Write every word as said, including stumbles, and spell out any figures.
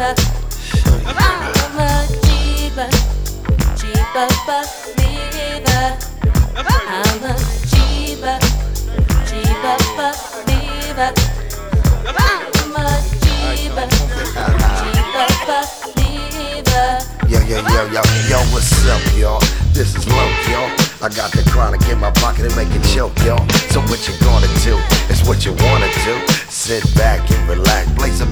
believer. I'm a cheaper, cheaper believer. I'm a cheaper, cheaper believer. I'm a cheaper, cheaper believer. Yo, yo, yo, yo, yo, what's up, y'all? This is Low, y'all. I got the chronic in my pocket and make it choke, y'all. So what you gonna do? It's what you wanna do. Sit back and relax, play some